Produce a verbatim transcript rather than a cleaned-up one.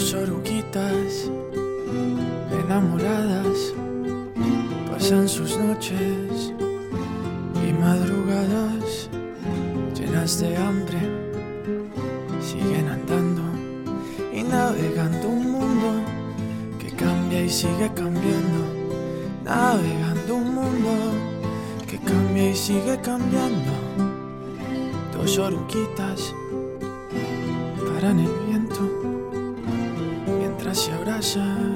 Dos oruguitas enamoradas pasan sus noches y madrugadas llenas de hambre, siguen andando y navegando un mundo que cambia y sigue cambiando, navegando un mundo que cambia y sigue cambiando. Dos oruguitas paran el viento mientras se abrazan.